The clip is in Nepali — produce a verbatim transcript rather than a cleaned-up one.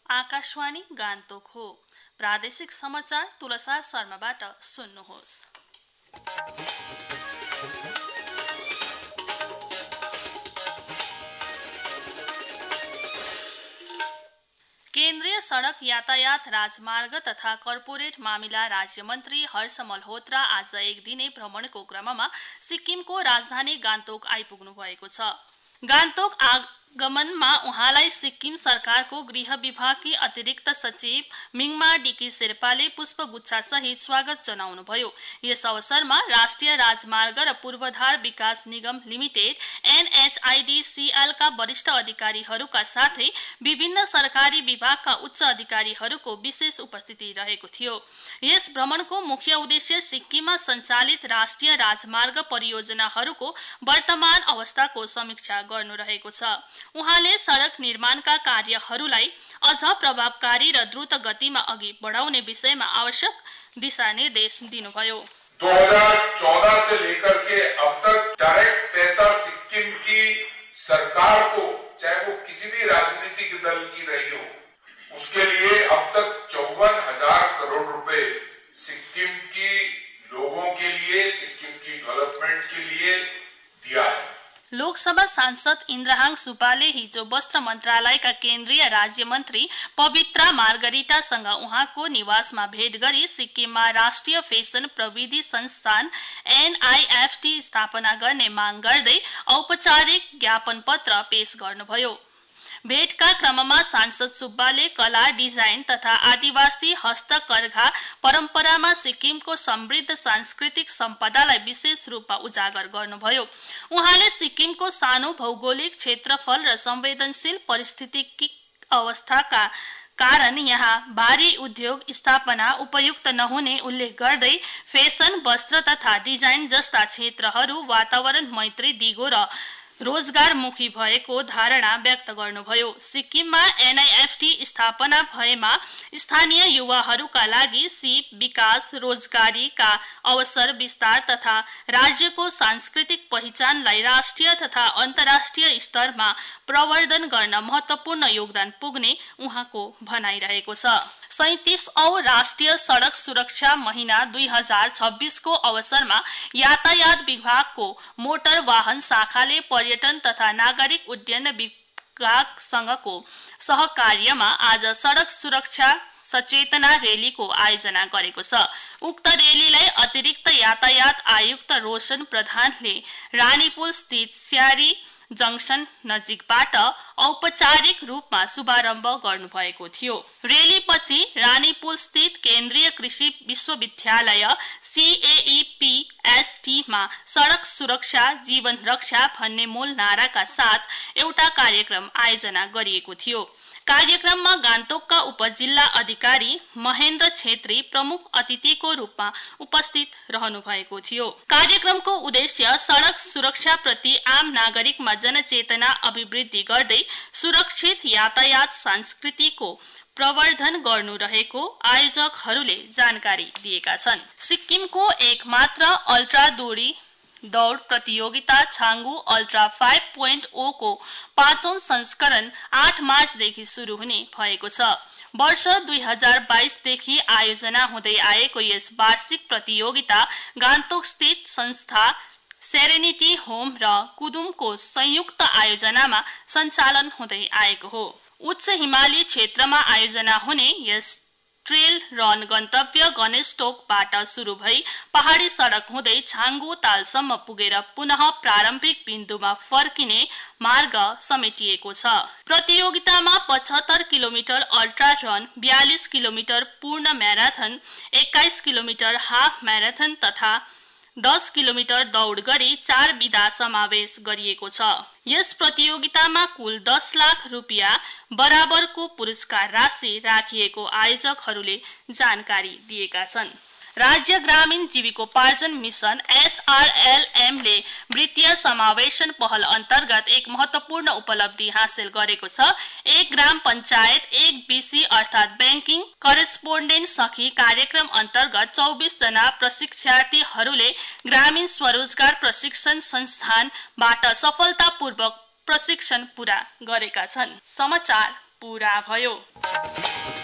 आकाशवाणी गान्तोक हो। प्रादेशिक समाचार तुलसा शर्माबाट सुन्नुहोस्। केन्द्रीय सड़क यातायात राजमार्ग तथा कर्पोरेट मामिला राज्य मन्त्री हर्ष मल्होत्रा आज एक दिने भ्रमणको क्रममा सिक्किमको राजधानी गान्तोक आइपुग्नु भएको छ। गान्तोक आगमनमा उहाँलाई सिक्किम सरकारको गृह विभागकी अतिरिक्त सचिव मिङमा डिकी शेर्पाले पुष्पगुच्छा सहित स्वागत जनाउनुभयो। यस अवसरमा राष्ट्रिय राजमार्ग र पूर्वाधार विकास निगम लिमिटेड एनएचआईडीसीएल का वरिष्ठ अधिकारीहरूका साथै विभिन्न सरकारी विभागका उच्च अधिकारीहरूको विशेष उपस्थिति रहेको थियो। यस भ्रमणको मुख्य उद्देश्य सिक्किममा सञ्चालित राष्ट्रिय राजमार्ग परियोजनाहरूको वर्तमान अवस्थाको समीक्षा गर्नु रहेको छ। उहाँले सड़क निर्माणका कार्यहरूलाई अझ प्रभावकारी र द्रुत गतिमा अघि बढाउने विषयमा आवश्यक दिशानिर्देश दिनुभयो। दो हज़ार चौदह से लेकर के अब तक डायरेक्ट पैसा सिक्किम की सरकार को, चाहे वो किसी भी राजनीतिक दल की रही हो, उसके लिए अब तक चौवन हजार करोड़ रुपए सिक्किम की लोगों के लिए, सिक्किम की डेवलपमेंट के लिए दिया है। लोकसभा सांसद इन्द्रहाङ सुब्बाले हिजो वस्त्र मन्त्रालयका केन्द्रीय राज्य मन्त्री पवित्रा मार्गरिटासँग उहाँको निवासमा भेट गरी सिक्किममा राष्ट्रिय फेसन प्रविधि संस्थान एनआईएफटी स्थापना गर्ने माग गर्दै औपचारिक ज्ञापन पत्र पेश गर्नुभयो। भेटका क्रममा सांसद सुब्बाले कला, डिजाइन तथा आदिवासी हस्तकरघा परम्परामा सिक्किमको समृद्ध सांस्कृतिक सम्पदालाई विशेष रूपमा उजागर गर्नुभयो। उहाँले सिक्किमको सानो भौगोलिक क्षेत्रफल र संवेदनशील पारिस्थितिकी अवस्थाका कारण यहाँ भारी उद्योग स्थापना उपयुक्त नहुने उल्लेख गर्दै फेसन, वस्त्र तथा डिजाइन जस्ता क्षेत्रहरू वातावरण मैत्री दिगो र रोजगारमुखी भएको धारणा व्यक्त गर्नुभयो। सिक्किममा एनआईएफटी स्थापना भएमा स्थानीय युवाहरूका लागि सिप, विकास, रोजगारीका अवसर विस्तार तथा राज्यको सांस्कृतिक पहिचानलाई राष्ट्रिय तथा अन्तर्राष्ट्रिय स्तरमा प्रवर्धन गर्न महत्वपूर्ण योगदान पुग्ने उहाँको भनाइरहेको छ। सैंतीसौं राष्ट्रिय सड़क सुरक्षा महिना दुई हजार छब्बीस को अवसरमा यातायात विभागको मोटर वाहन शाखाले पर्यटन तथा नागरिक उड्डयन विभागसँगको सहकार्यमा आज सड़क सुरक्षा सचेतना रैलीको आयोजना गरेको छ। उक्त रैलीलाई अतिरिक्त यातायात आयुक्त रोशन प्रधानले रानीपुल स्थित स्यारी जंक्सन नजिकबाट औपचारिक रूपमा शुभारम्भ गर्नुभएको थियो। रैलीपछि रानीपुल स्थित केन्द्रीय कृषि विश्वविद्यालय सीएईपीएसटी मा सड़क सुरक्षा जीवन रक्षा भन्ने मूल नाराका साथ एउटा कार्यक्रम आयोजना गरिएको थियो। कार्यक्रममा गान्तोकका उपजिल्ला अधिकारी महेन्द्र छेत्री प्रमुख अतिथिको रूपमा उपस्थित रहनु भएको थियो। कार्यक्रमको उद्देश्य सड़क सुरक्षा प्रति आम नागरिकमा जनचेतना अभिवृद्धि गर्दै सुरक्षित यातायात संस्कृतिको प्रवर्धन गर्नु रहेको आयोजकहरूले जानकारी दिएका छन्। सिक्किमको एकमात्र अल्ट्रा दूरी दौड़ प्रतियोगिता Changu ultra five point O को पाँचौं संस्करण आठ मार्चदेखि शुरू हुने भएको छ। वर्ष दुई हजार बाइस देखि आयोजना हुँदै आएको यस वार्षिक प्रतियोगिता गान्तोक स्थित संस्था सेरेनिटी होम र कुदुमको संयुक्त आयोजनामा सञ्चालन हुँदै आएको हो। उच्च हिमाली क्षेत्रमा आयोजना हुने यस ट्रेल रन गन्तव्य गणेशटोकबाट सुरु भई पहाडी सड़क हुँदै छाङ्गु तालसम्म पुगेर पुनः प्रारम्भिक बिन्दुमा फर्किने मार्ग समेटिएको छ। प्रतियोगितामा पचहत्तर किलोमिटर अल्ट्रा रन, बयालीस किलोमिटर पूर्ण म्याराथन, एक्काइस किलोमिटर हाफ म्याराथन तथा दस किलोमिटर दौड़ गरी चार विधा समावेश गरिएको छ। यस प्रतियोगितामा कुल दस लाख रुपियाँ बराबरको पुरस्कार राशि राखिएको आयोजकहरूले जानकारी दिएका छन्। राज्य ग्रामीण जीविकोपार्जन मिशन एसआरएलएम ले वित्तीय समावेशन पहल अन्तर्गत एक महत्वपूर्ण उपलब्धि हासिल गरेको छ। एक ग्राम पंचायत एक बीसी अर्थात बैंकिङ करेस्पोन्डेन्ट सखी कार्यक्रम अन्तर्गत चौबीस जना प्रशिक्षार्थीहरूले ग्रामीण स्वरोजगार प्रशिक्षण संस्थानबाट सफलतापूर्वक प्रशिक्षण पूरा गरेका छन्। समाचार पूरा भयो।